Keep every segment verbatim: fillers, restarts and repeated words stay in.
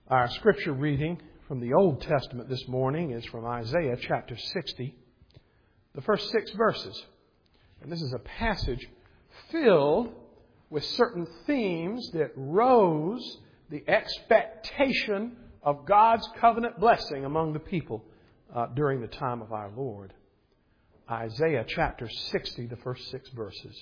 Our scripture reading from the Old Testament this morning is from Isaiah chapter sixty, the first six verses. And this is a passage filled with certain themes that rose the expectation of God's covenant blessing among the people uh, during the time of our Lord. Isaiah chapter sixty, the first six verses.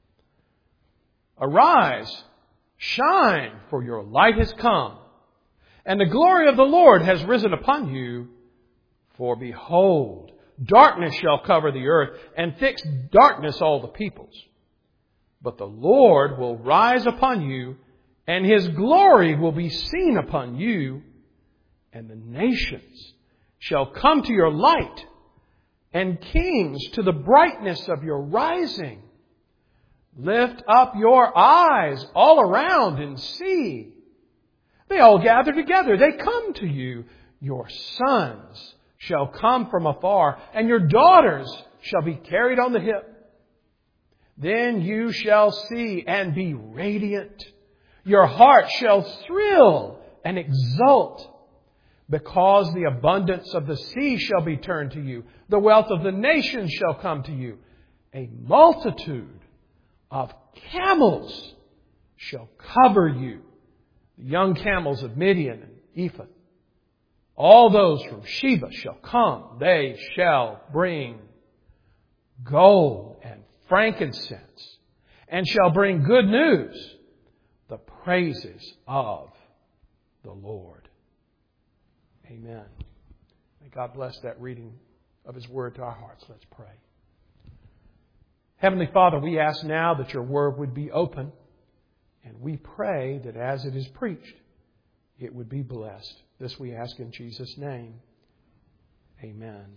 Arise, shine, for your light has come, and the glory of the Lord has risen upon you. For behold, darkness shall cover the earth, and thick darkness all the peoples. But the Lord will rise upon you, and His glory will be seen upon you, and the nations shall come to your light, and kings to the brightness of your rising. Lift up your eyes all around and see. They all gather together. They come to you. Your sons shall come from afar, and your daughters shall be carried on the hip. Then you shall see and be radiant. Your heart shall thrill and exult, because the abundance of the sea shall be turned to you. The wealth of the nations shall come to you. A multitude of camels shall cover you. The young camels of Midian and Ephah. All those from Sheba shall come. They shall bring gold and frankincense, and shall bring good news, the praises of the Lord. Amen. May God bless that reading of His Word to our hearts. Let's pray. Heavenly Father, we ask now that Your Word would be open, and we pray that as it is preached, it would be blessed. This we ask in Jesus' name. Amen.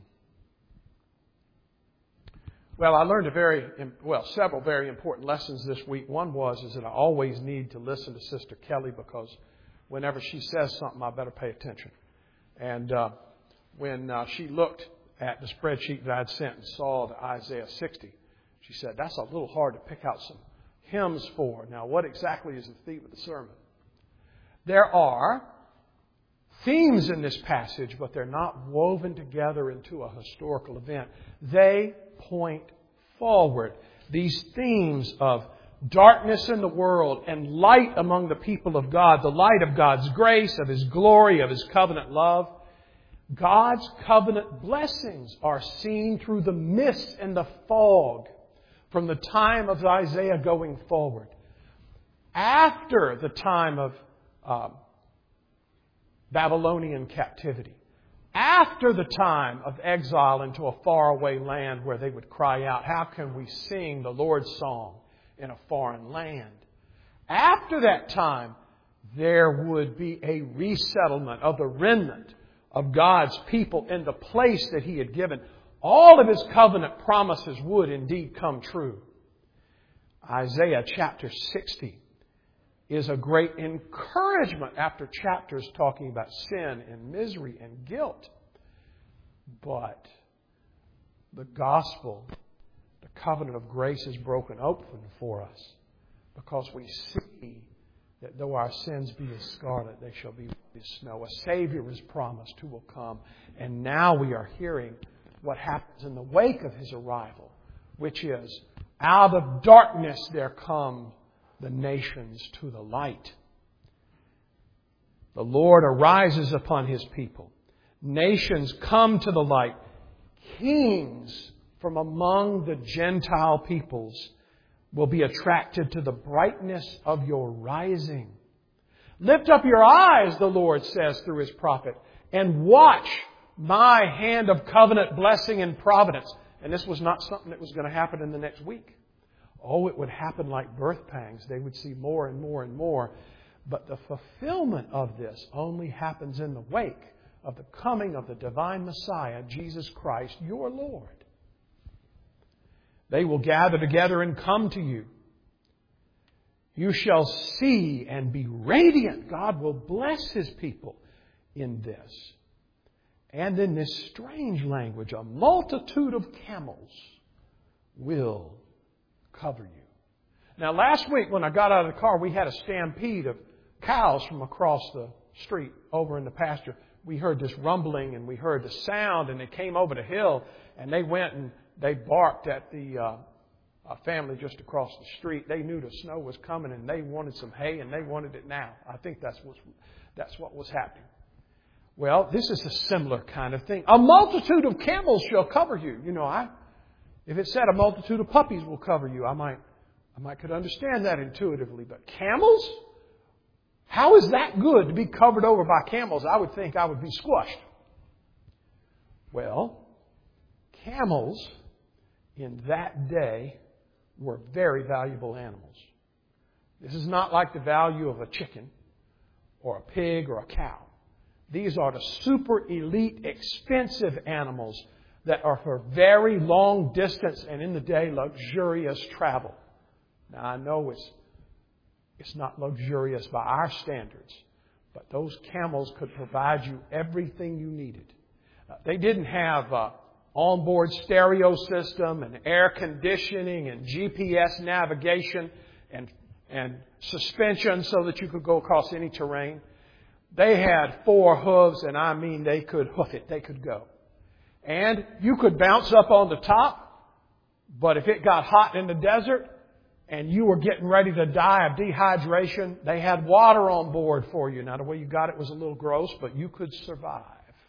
Well, I learned a very, well, several very important lessons this week. One was is that I always need to listen to Sister Kelly, because whenever she says something, I better pay attention. And uh, when uh, she looked at the spreadsheet that I'd sent and saw the Isaiah sixty, she said, that's a little hard to pick out some hymns for. Now, what exactly is the theme of the sermon? There are themes in this passage, but they're not woven together into a historical event. They point forward. These themes of darkness in the world and light among the people of God, the light of God's grace, of His glory, of His covenant love. God's covenant blessings are seen through the mist and the fog from the time of Isaiah going forward. After the time of uh, Babylonian captivity. After the time of exile into a faraway land where they would cry out, how can we sing the Lord's song in a foreign land? After that time, there would be a resettlement of the remnant of God's people in the place that He had given. All of His covenant promises would indeed come true. Isaiah chapter sixty is a great encouragement after chapters talking about sin and misery and guilt. But the gospel, the covenant of grace, is broken open for us, because we see that though our sins be as scarlet, they shall be white as snow. A Savior is promised who will come. And now we are hearing what happens in the wake of His arrival, which is, out of darkness there come the nations to the light. The Lord arises upon His people. Nations come to the light. Kings from among the Gentile peoples will be attracted to the brightness of your rising. Lift up your eyes, the Lord says through His prophet, and watch my hand of covenant blessing and providence. And this was not something that was going to happen in the next week. Oh, it would happen like birth pangs. They would see more and more and more. But the fulfillment of this only happens in the wake of the coming of the divine Messiah, Jesus Christ, your Lord. They will gather together and come to you. You shall see and be radiant. God will bless His people in this. And in this strange language, a multitude of camels will cover you. Now, last week when I got out of the car, we had a stampede of cows from across the street over in the pasture, we heard this rumbling and we heard the sound, and they came over the hill and they went and they barked at the uh, uh, family just across the street. They knew the snow was coming and they wanted some hay and they wanted it now. I think that's what, that's what was happening. Well, this is a similar kind of thing. A multitude of camels shall cover you. You know, I, if it said a multitude of puppies will cover you, I might, I might could understand that intuitively. But camels? How is that good to be covered over by camels? I would think I would be squashed. Well, camels in that day were very valuable animals. This is not like the value of a chicken or a pig or a cow. These are the super elite, expensive animals that are for very long distance and in the day luxurious travel. Now I know it's It's not luxurious by our standards, but those camels could provide you everything you needed. Uh, they didn't have an onboard stereo system and air conditioning and G P S navigation and, and suspension so that you could go across any terrain. They had four hooves, and I mean they could hoof it. They could go. And you could bounce up on the top, but if it got hot in the desert, and you were getting ready to die of dehydration, they had water on board for you. Now, the way you got it was a little gross, but you could survive.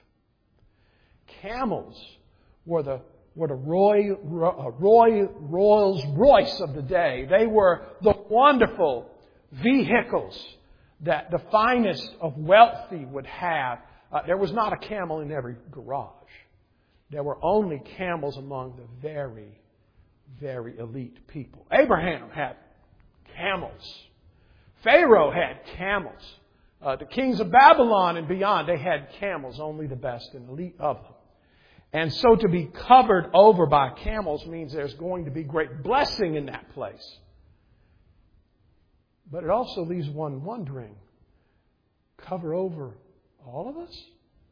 Camels were the, were the Roy, Roy, Rolls Royce of the day. They were the wonderful vehicles that the finest of wealthy would have. Uh, there was not a camel in every garage. There were only camels among the very Very elite people. Abraham had camels. Pharaoh had camels. Uh, the kings of Babylon and beyond, they had camels, only the best and elite of them. And so to be covered over by camels means there's going to be great blessing in that place. But it also leaves one wondering, cover over all of us?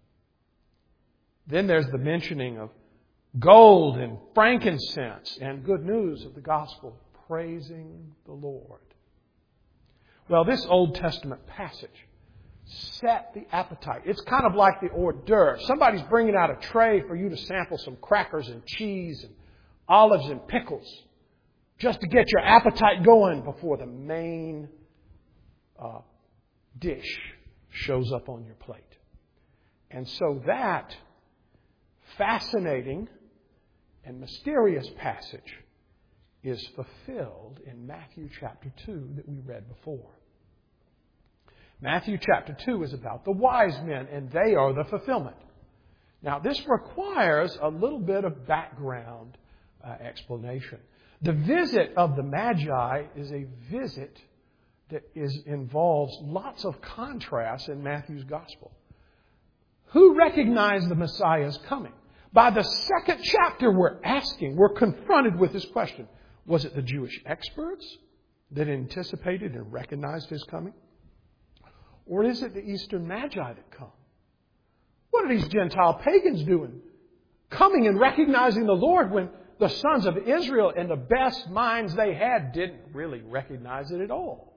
Then there's the mentioning of gold and frankincense and good news of the gospel, praising the Lord. Well, this Old Testament passage set the appetite. It's kind of like the hors d'oeuvre. Somebody's bringing out a tray for you to sample some crackers and cheese and olives and pickles just to get your appetite going before the main uh, dish shows up on your plate. And so that fascinating and mysterious passage is fulfilled in Matthew chapter two that we read before. Matthew chapter two is about the wise men, and they are the fulfillment. Now, this requires a little bit of background uh, explanation. The visit of the Magi is a visit that is involves lots of contrast in Matthew's gospel. Who recognized the Messiah's coming? By the second chapter, we're asking, we're confronted with this question. Was it the Jewish experts that anticipated and recognized His coming? Or is it the Eastern Magi that come? What are these Gentile pagans doing? Coming and recognizing the Lord when the sons of Israel and the best minds they had didn't really recognize it at all.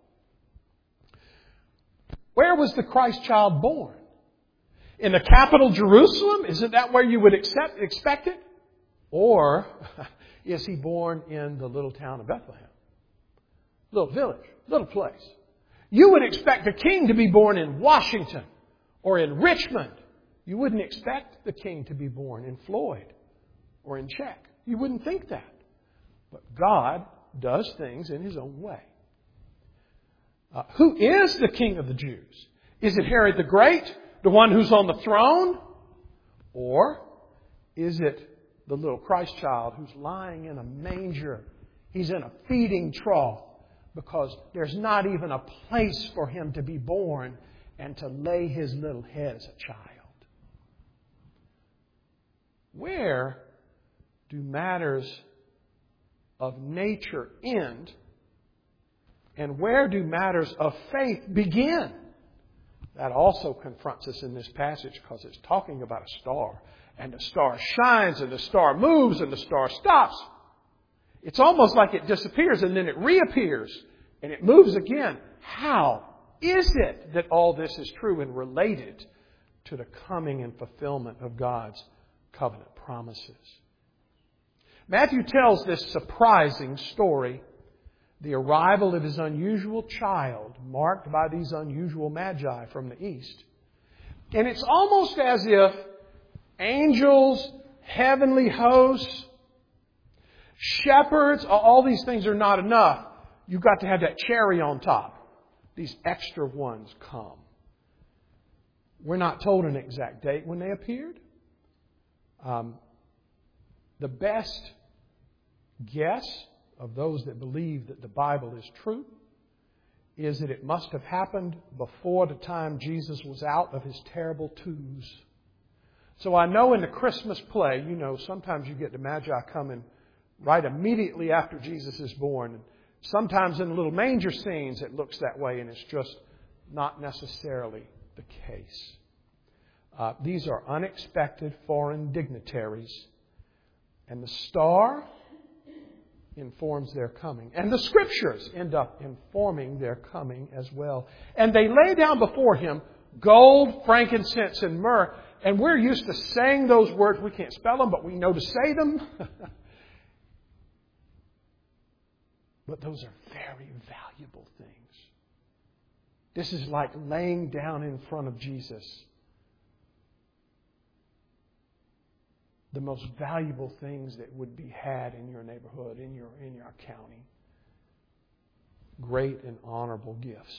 Where was the Christ child born? In the capital Jerusalem? Isn't that where you would accept, expect it? Or is He born in the little town of Bethlehem? Little village, little place. You would expect the king to be born in Washington or in Richmond. You wouldn't expect the king to be born in Floyd or in Czech. You wouldn't think that. But God does things in His own way. Uh, who is the King of the Jews? Is it Herod the Great, the one who's on the throne? Or is it the little Christ child who's lying in a manger? He's in a feeding trough because there's not even a place for Him to be born and to lay His little head as a child. Where do matters of nature end? And where do matters of faith begin? That also confronts us in this passage because it's talking about a star. And the star shines and the star moves and the star stops. It's almost like it disappears and then it reappears and it moves again. How is it that all this is true and related to the coming and fulfillment of God's covenant promises? Matthew tells this surprising story, the arrival of his unusual child, marked by these unusual magi from the east. And it's almost as if angels, heavenly hosts, shepherds, all these things are not enough. You've got to have that cherry on top. These extra ones come. We're not told an exact date when they appeared. Um, the best guess of those that believe that the Bible is true is that it must have happened before the time Jesus was out of his terrible twos. So I know in the Christmas play, you know, sometimes you get the Magi coming right immediately after Jesus is born. Sometimes in little manger scenes it looks that way, and it's just not necessarily the case. Uh, these are unexpected foreign dignitaries, and the star informs their coming. And the Scriptures end up informing their coming as well. And they lay down before him gold, frankincense, and myrrh. And we're used to saying those words. We can't spell them, but we know to say them. But those are very valuable things. This is like laying down in front of Jesus the most valuable things that would be had in your neighborhood, in your, in your county. Great and honorable gifts.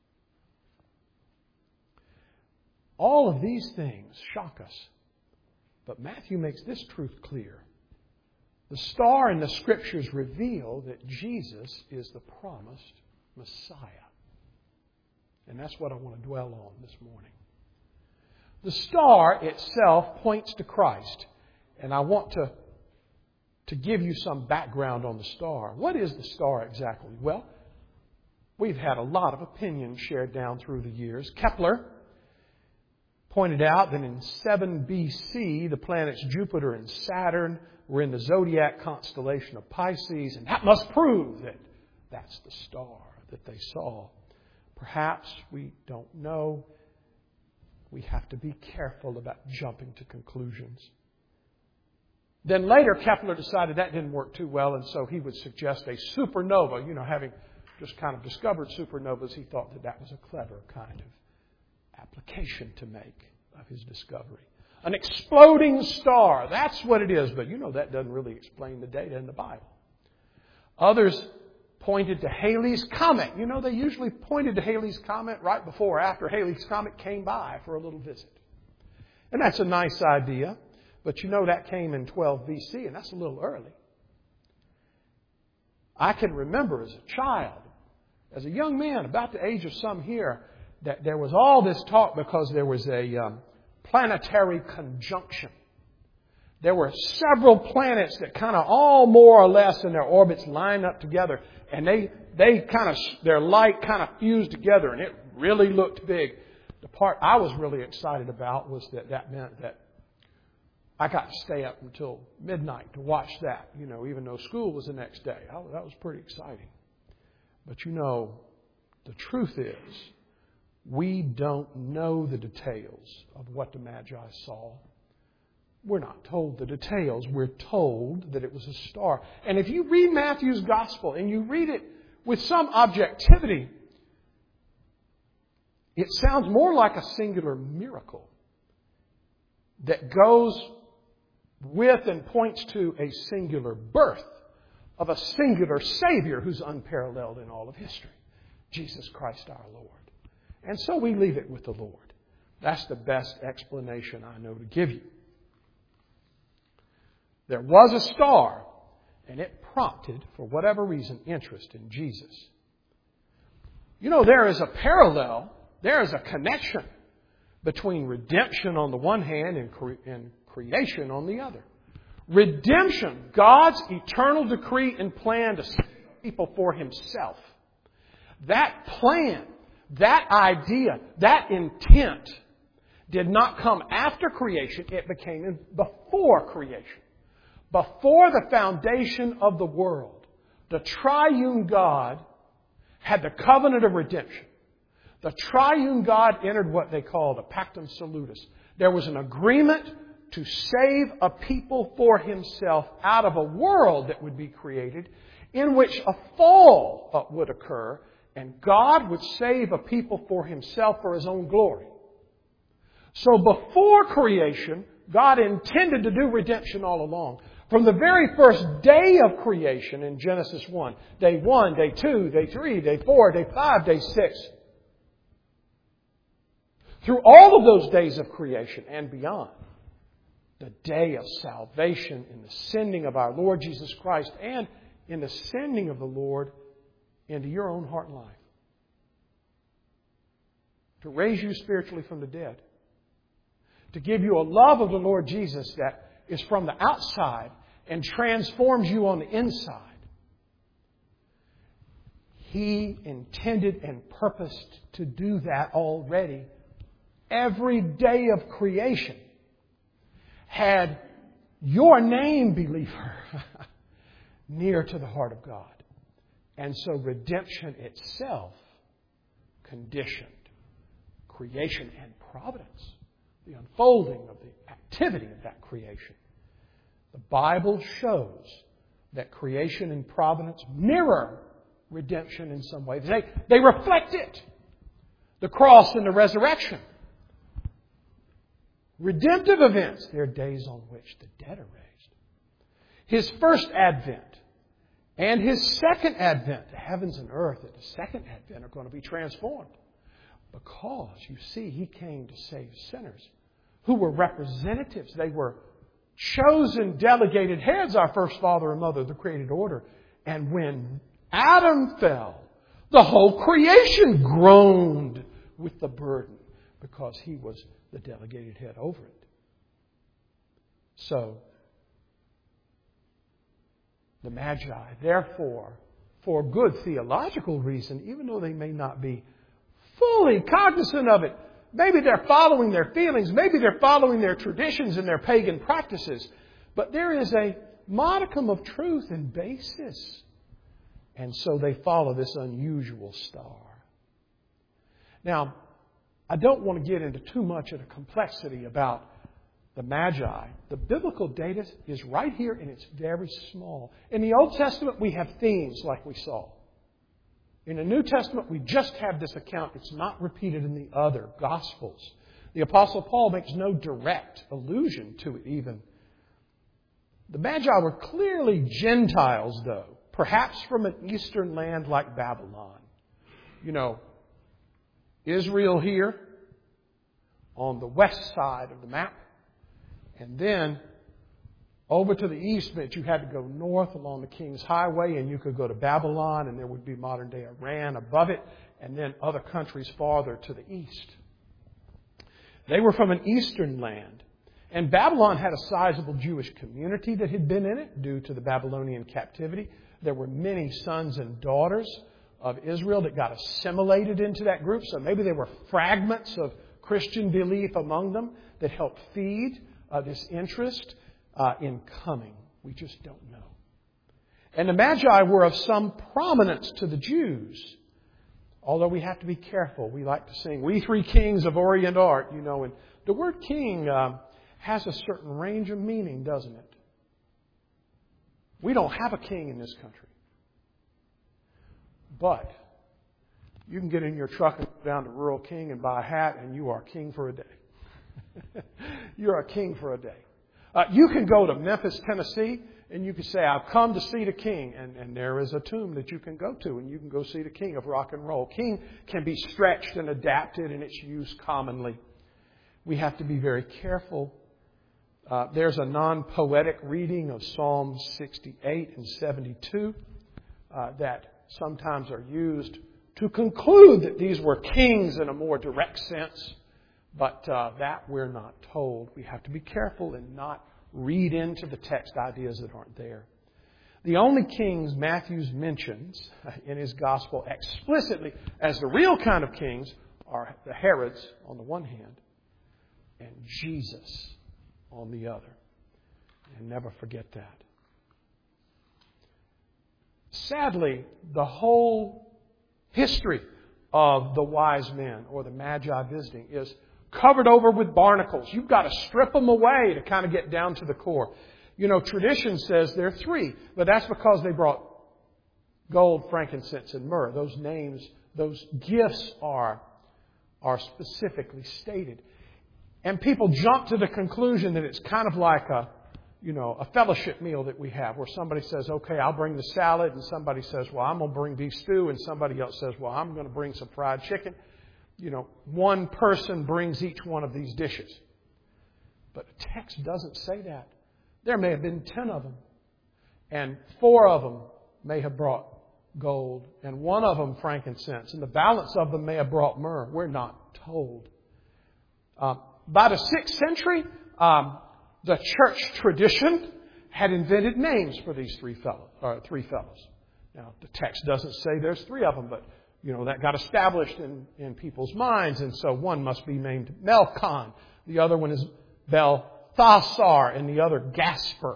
All of these things shock us. But Matthew makes this truth clear. The star in the Scriptures reveal that Jesus is the promised Messiah. And that's what I want to dwell on this morning. The star itself points to Christ. And I want to, to give you some background on the star. What is the star exactly? Well, we've had a lot of opinions shared down through the years. Kepler pointed out that in seven B C, the planets Jupiter and Saturn were in the zodiac constellation of Pisces, and that must prove that that's the star that they saw. Perhaps we don't know. We have to be careful about jumping to conclusions. Then later, Kepler decided that didn't work too well, and so he would suggest a supernova. You know, having just kind of discovered supernovas, he thought that that was a clever kind of application to make of his discovery. An exploding star, that's what it is, but you know that doesn't really explain the data in the Bible. Others pointed to Halley's Comet. You know, they usually pointed to Halley's Comet right before or after Halley's Comet came by for a little visit. And that's a nice idea. But you know that came in twelve B C, and that's a little early. I can remember as a child, as a young man, about the age of some here, that there was all this talk because there was a um, planetary conjunction. There were several planets that kind of all more or less in their orbits lined up together, and they they kind of their light kind of fused together, and it really looked big. The part I was really excited about was that that meant that I got to stay up until midnight to watch that, you know, even though school was the next day. That was pretty exciting. But you know, the truth is, we don't know the details of what the Magi saw. We're not told the details. We're told that it was a star. And if you read Matthew's Gospel and you read it with some objectivity, it sounds more like a singular miracle that goes with and points to a singular birth of a singular Savior who's unparalleled in all of history, Jesus Christ our Lord. And so we leave it with the Lord. That's the best explanation I know to give you. There was a star, and it prompted, for whatever reason, interest in Jesus. You know, there is a parallel, there is a connection between redemption on the one hand and, cre- and creation on the other. Redemption, God's eternal decree and plan to save people for Himself. That plan, that idea, that intent did not come after creation. It became before creation. Before the foundation of the world, the triune God had the covenant of redemption. The triune God entered what they called a pactum salutis. There was an agreement to save a people for Himself out of a world that would be created in which a fall would occur, and God would save a people for Himself for His own glory. So before creation, God intended to do redemption all along. From the very first day of creation in Genesis one, day one, day two, day three, day four, day five, day six. Through all of those days of creation and beyond, the day of salvation in the sending of our Lord Jesus Christ and in the sending of the Lord into your own heart and life. To raise you spiritually from the dead. To give you a love of the Lord Jesus that is from the outside and transforms you on the inside. He intended and purposed to do that already. Every day of creation had your name, believer, near to the heart of God. And so redemption itself conditioned creation and providence. The unfolding of the activity of that creation. The Bible shows that creation and providence mirror redemption in some way. They, they reflect it. The cross and the resurrection. Redemptive events. They're days on which the dead are raised. His first advent and His second advent, the heavens and earth at the second advent are going to be transformed. Because, you see, He came to save sinners who were representatives. They were chosen, delegated heads, our first father and mother, the created order. And when Adam fell, the whole creation groaned with the burden because he was the delegated head over it. So, the Magi, therefore, for good theological reason, even though they may not be fully cognizant of it. Maybe they're following their feelings. Maybe they're following their traditions and their pagan practices. But there is a modicum of truth and basis. And so they follow this unusual star. Now, I don't want to get into too much of the complexity about the Magi. The biblical data is right here and it's very small. In the Old Testament, we have themes like we saw. In the New Testament, we just have this account. It's not repeated in the other Gospels. The Apostle Paul makes no direct allusion to it even. The Magi were clearly Gentiles, though. Perhaps from an eastern land like Babylon. You know, Israel here on the west side of the map. And then over to the east meant you had to go north along the King's Highway and you could go to Babylon and there would be modern day Iran above it and then other countries farther to the east. They were from an eastern land. And Babylon had a sizable Jewish community that had been in it due to the Babylonian captivity. There were many sons and daughters of Israel that got assimilated into that group. So maybe there were fragments of Christian belief among them that helped feed uh, this interest uh, in coming. We just don't know. And the Magi were of some prominence to the Jews. Although we have to be careful. We like to sing, "We three kings of Orient art," you know. And the word king uh, has a certain range of meaning, doesn't it? We don't have a king in this country. But you can get in your truck and go down to Rural King and buy a hat and you are king for a day. You're a king for a day. Uh, you can go to Memphis, Tennessee, and you can say, "I've come to see the king." And, and there is a tomb that you can go to, and you can go see the king of rock and roll. King can be stretched and adapted in its use commonly. We have to be very careful. Uh, there's a non-poetic reading of Psalms sixty-eight and seventy-two uh, that sometimes are used to conclude that these were kings in a more direct sense. But uh, that we're not told. We have to be careful and not read into the text ideas that aren't there. The only kings Matthew mentions in his gospel explicitly as the real kind of kings are the Herods on the one hand and Jesus on the other. And never forget that. Sadly, the whole history of the wise men or the magi visiting is covered over with barnacles. You've got to strip them away to kind of get down to the core. You know, tradition says there are three, but that's because they brought gold, frankincense, and myrrh. Those names, those gifts are, are specifically stated. And people jump to the conclusion that it's kind of like a, you know, a fellowship meal that we have where somebody says, okay, I'll bring the salad, and somebody says, well, I'm going to bring beef stew, and somebody else says, well, I'm going to bring some fried chicken. You know, one person brings each one of these dishes. But the text doesn't say that. There may have been ten of them. And four of them may have brought gold. And one of them frankincense. And the balance of them may have brought myrrh. We're not told. Uh, by the sixth century, um, the church tradition had invented names for these three fellows. Or three fellows. Now, the text doesn't say there's three of them, but you know, that got established in, in people's minds. And so one must be named Melkon. The other one is Belthasar, and the other Gasper.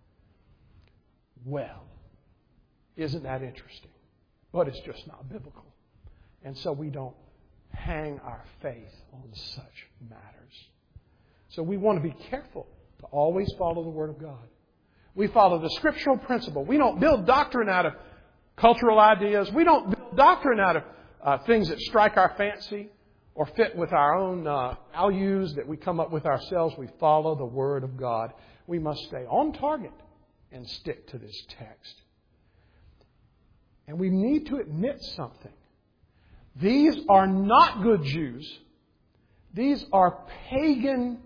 Well, isn't that interesting? But it's just not biblical. And so we don't hang our faith on such matters. So we want to be careful to always follow the Word of God. We follow the scriptural principle. We don't build doctrine out of cultural ideas. We don't build doctrine out of uh, things that strike our fancy or fit with our own uh, values that we come up with ourselves. We follow the Word of God. We must stay on target and stick to this text. And we need to admit something. These are not good Jews. These are pagan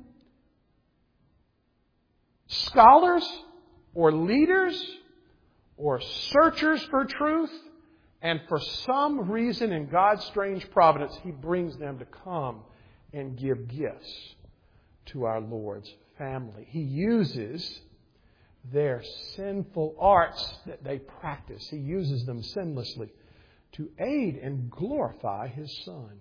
scholars or leaders or searchers for truth, and for some reason in God's strange providence, He brings them to come and give gifts to our Lord's family. He uses their sinful arts that they practice. He uses them sinlessly to aid and glorify His Son.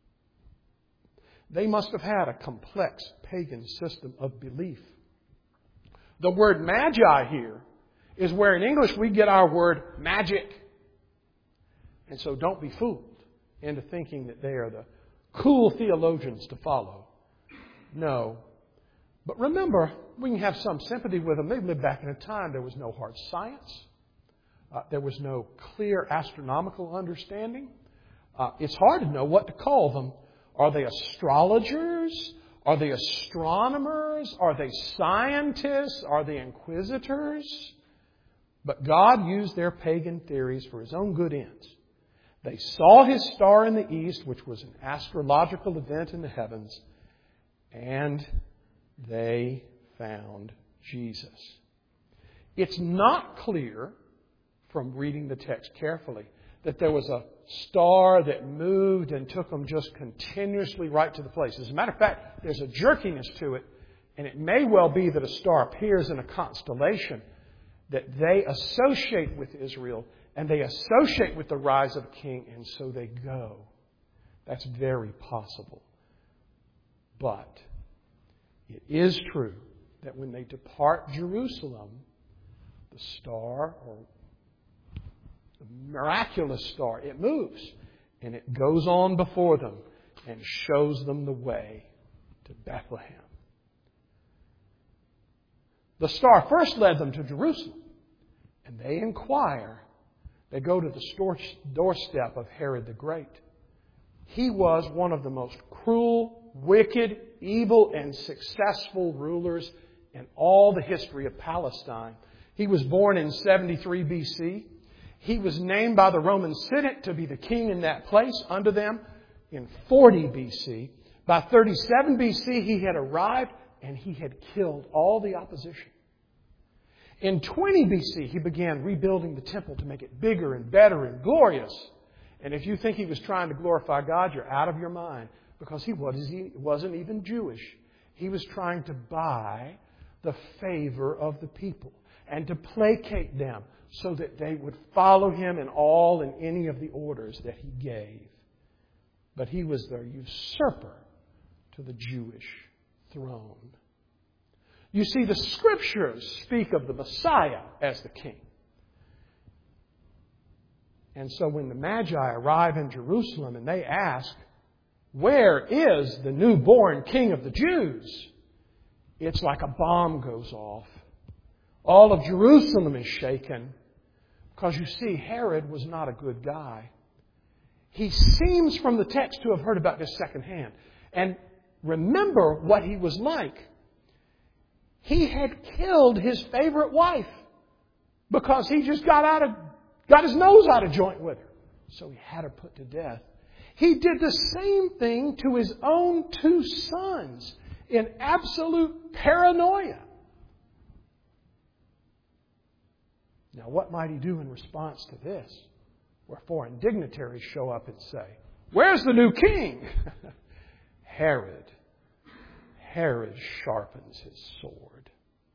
They must have had a complex pagan system of belief. The word magi here is where in English we get our word magic. And so don't be fooled into thinking that they are the cool theologians to follow. No. But remember, we can have some sympathy with them. They lived back in a time there was no hard science. Uh, there was no clear astronomical understanding. Uh, it's hard to know what to call them. Are they astrologers? Are they astronomers? Are they scientists? Are they inquisitors? But God used their pagan theories for His own good ends. They saw His star in the east, which was an astrological event in the heavens, and they found Jesus. It's not clear from reading the text carefully that there was a star that moved and took them just continuously right to the place. As a matter of fact, there's a jerkiness to it, and it may well be that a star appears in a constellation that they associate with Israel, and they associate with the rise of a king, and so they go. That's very possible. But it is true that when they depart Jerusalem, the star, or the miraculous star, it moves, and it goes on before them and shows them the way to Bethlehem. The star first led them to Jerusalem, and they inquire. They go to the doorstep of Herod the Great. He was one of the most cruel, wicked, evil, and successful rulers in all the history of Palestine. He was born in seventy-three B C. He was named by the Roman Senate to be the king in that place under them in forty B C. By thirty-seven B C, he had arrived and he had killed all the opposition. In twenty B C, he began rebuilding the temple to make it bigger and better and glorious. And if you think he was trying to glorify God, you're out of your mind, because he wasn't even Jewish. He was trying to buy the favor of the people and to placate them so that they would follow him in all and any of the orders that he gave. But he was the usurper to the Jewish throne. You see, the Scriptures speak of the Messiah as the King. And so when the Magi arrive in Jerusalem and they ask, where is the newborn King of the Jews? It's like a bomb goes off. All of Jerusalem is shaken. Because you see, Herod was not a good guy. He seems from the text to have heard about this secondhand. And remember what he was like. He had killed his favorite wife because he just got out of, got his nose out of joint with her. So he had her put to death. He did the same thing to his own two sons in absolute paranoia. Now, what might he do in response to this? Where foreign dignitaries show up and say, where's the new king? Herod. Herod sharpens his sword.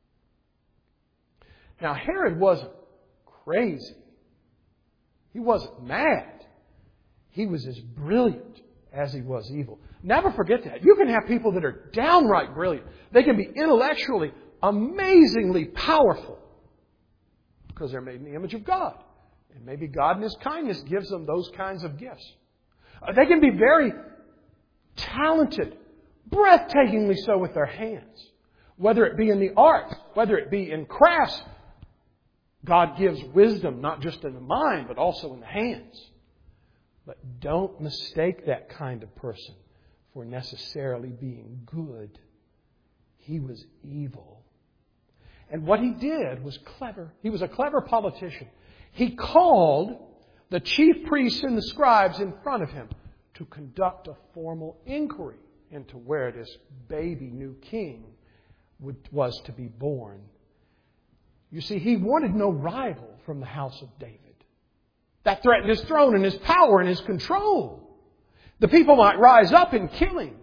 Now, Herod wasn't crazy. He wasn't mad. He was as brilliant as he was evil. Never forget that. You can have people that are downright brilliant. They can be intellectually amazingly powerful because they're made in the image of God. And maybe God in His kindness gives them those kinds of gifts. Uh, they can be very talented, breathtakingly so with their hands. Whether it be in the arts, whether it be in crafts, God gives wisdom not just in the mind, but also in the hands. But don't mistake that kind of person for necessarily being good. He was evil. And what he did was clever. He was a clever politician. He called the chief priests and the scribes in front of him to conduct a formal inquiry into where this baby new king would, was to be born. You see, he wanted no rival from the house of David. That threatened his throne and his power and his control. The people might rise up and kill him.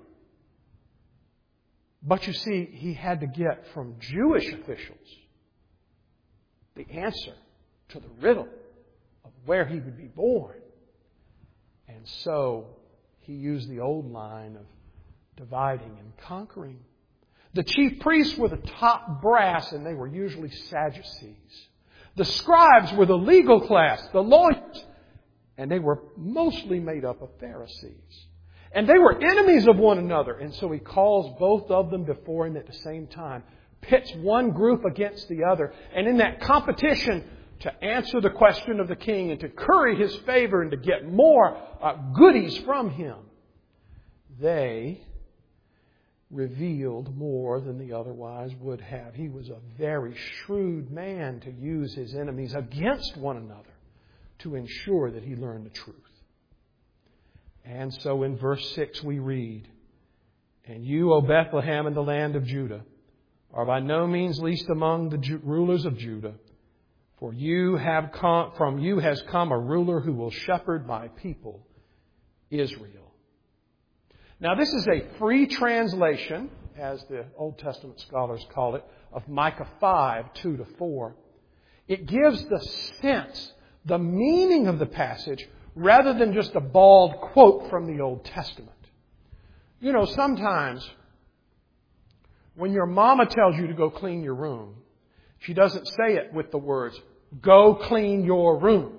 But you see, he had to get from Jewish officials the answer to the riddle of where he would be born. And so he used the old line of dividing and conquering. The chief priests were the top brass, and they were usually Sadducees. The scribes were the legal class, the lawyers, and they were mostly made up of Pharisees. And they were enemies of one another, and so he calls both of them before him at the same time, pits one group against the other, and in that competition to answer the question of the king and to curry his favor and to get more uh, goodies from him, they revealed more than they otherwise would have. He was a very shrewd man to use his enemies against one another to ensure that he learned the truth. And so in verse six we read, "And you, O Bethlehem, in the land of Judah, are by no means least among the Ju- rulers of Judah, for you have come, from you has come a ruler who will shepherd my people, Israel." Now, this is a free translation, as the Old Testament scholars call it, of Micah five, two to four. It gives the sense, the meaning of the passage, rather than just a bald quote from the Old Testament. You know, sometimes when your mama tells you to go clean your room, she doesn't say it with the words, "Go clean your room."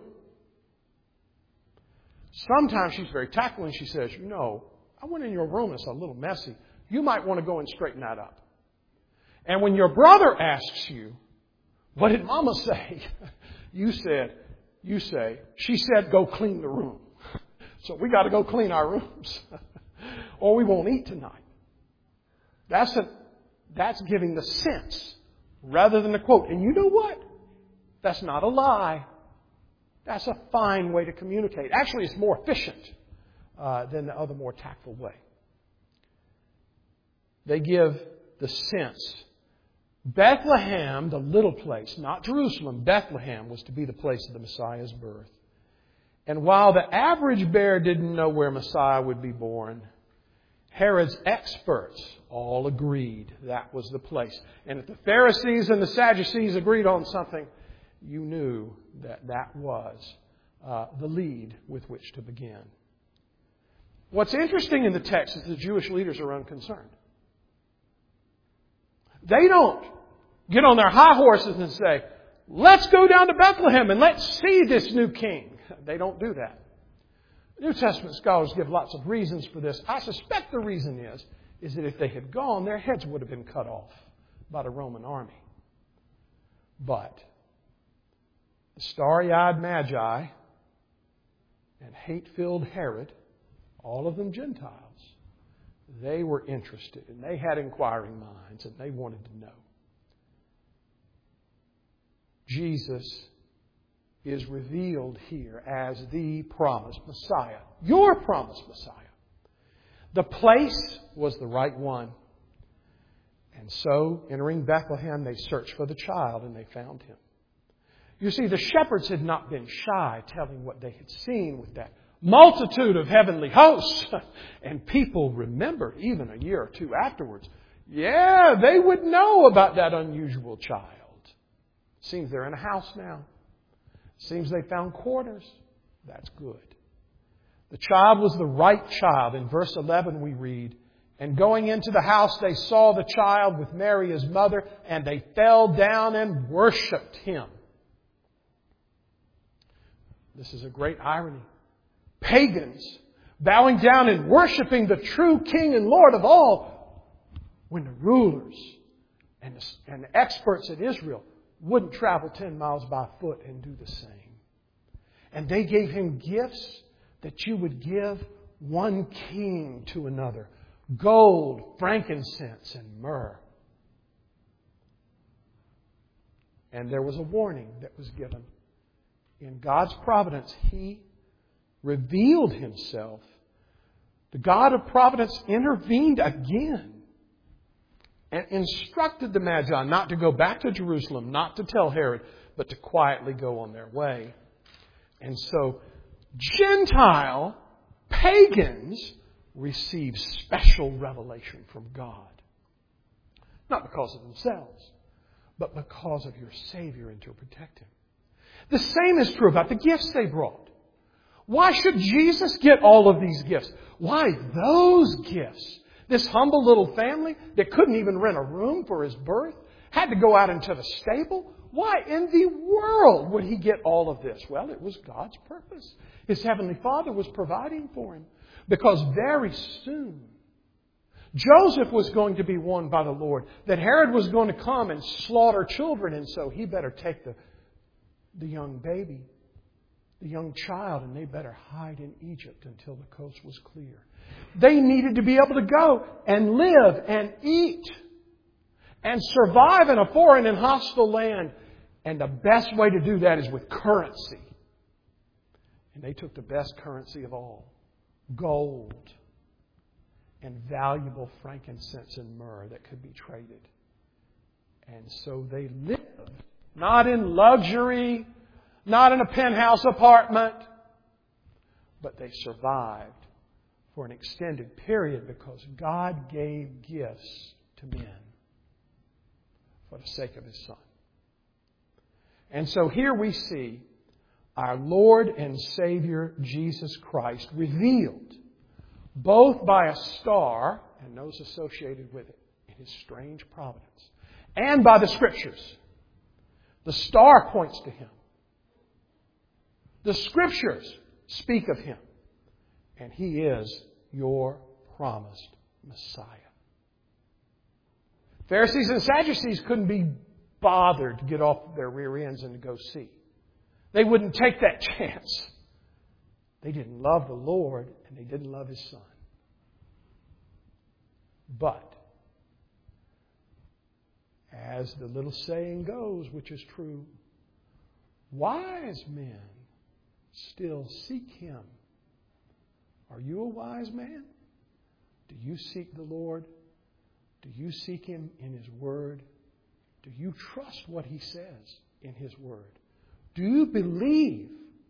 Sometimes she's very tactful and she says, "You know, I went in your room, it's a little messy. You might want to go and straighten that up." And when your brother asks you, "What did Mama say?" You said, you say, "She said go clean the room." So we got to go clean our rooms or we won't eat tonight. That's a, that's giving the sense rather than a quote. And you know what? That's not a lie. That's a fine way to communicate. Actually, it's more efficient Uh, than the other more tactful way. They give the sense. Bethlehem, the little place, not Jerusalem, Bethlehem was to be the place of the Messiah's birth. And while the average bear didn't know where Messiah would be born, Herod's experts all agreed that was the place. And if the Pharisees and the Sadducees agreed on something, you knew that that was uh, the lead with which to begin. What's interesting in the text is the Jewish leaders are unconcerned. They don't get on their high horses and say, "Let's go down to Bethlehem and let's see this new king." They don't do that. New Testament scholars give lots of reasons for this. I suspect the reason is, is that if they had gone, their heads would have been cut off by the Roman army. But the starry-eyed Magi and hate-filled Herod, all of them Gentiles, they were interested and they had inquiring minds and they wanted to know. Jesus is revealed here as the promised Messiah, your promised Messiah. The place was the right one. And so, entering Bethlehem, they searched for the child and they found him. You see, the shepherds had not been shy telling what they had seen with that multitude of heavenly hosts. And people remembered, even a year or two afterwards, yeah, they would know about that unusual child. Seems they're in a house now. Seems they found quarters. That's good. The child was the right child. In verse eleven we read, "And going into the house they saw the child with Mary his mother, and they fell down and worshipped him." This is a great irony. Pagans bowing down and worshipping the true King and Lord of all, when the rulers and the, and the experts in Israel wouldn't travel ten miles by foot and do the same. And they gave him gifts that you would give one king to another. Gold, frankincense, and myrrh. And there was a warning that was given. In God's providence, He revealed Himself. The God of providence intervened again and instructed the Magi not to go back to Jerusalem, not to tell Herod, but to quietly go on their way. And so, Gentile pagans receive special revelation from God. Not because of themselves, but because of your Savior and to protect Him. The same is true about the gifts they brought. Why should Jesus get all of these gifts? Why those gifts? This humble little family that couldn't even rent a room for his birth, had to go out into the stable. Why in the world would he get all of this? Well, it was God's purpose. His Heavenly Father was providing for him. Because very soon, Joseph was going to be warned by the Lord that Herod was going to come and slaughter children, and so he better take the, the young baby, the young child, and they better hide in Egypt until the coast was clear. They needed to be able to go and live and eat and survive in a foreign and hostile land. And the best way to do that is with currency. And they took the best currency of all, gold and valuable frankincense and myrrh that could be traded. And so they lived, not in luxury, not in a penthouse apartment, but they survived for an extended period because God gave gifts to men for the sake of His Son. And so here we see our Lord and Savior Jesus Christ revealed both by a star and those associated with it in His strange providence, and by the Scriptures. The star points to Him. The Scriptures speak of Him. And He is your promised Messiah. Pharisees and Sadducees couldn't be bothered to get off their rear ends and to go see. They wouldn't take that chance. They didn't love the Lord and they didn't love His Son. But, as the little saying goes, which is true, wise men still seek Him. Are you a wise man? Do you seek the Lord? Do you seek Him in His Word? Do you trust what He says in His Word? Do you believe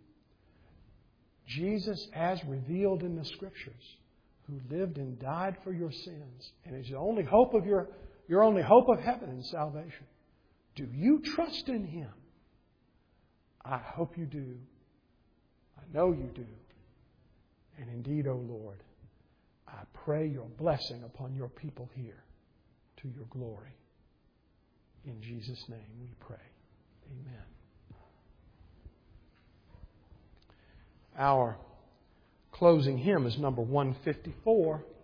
Jesus as revealed in the Scriptures, who lived and died for your sins and is the only hope of your, your only hope of heaven and salvation? Do you trust in Him? I hope you do. I know you do. And indeed, O Lord, I pray your blessing upon your people here to your glory. In Jesus' name we pray. Amen. Our closing hymn is number one fifty-four.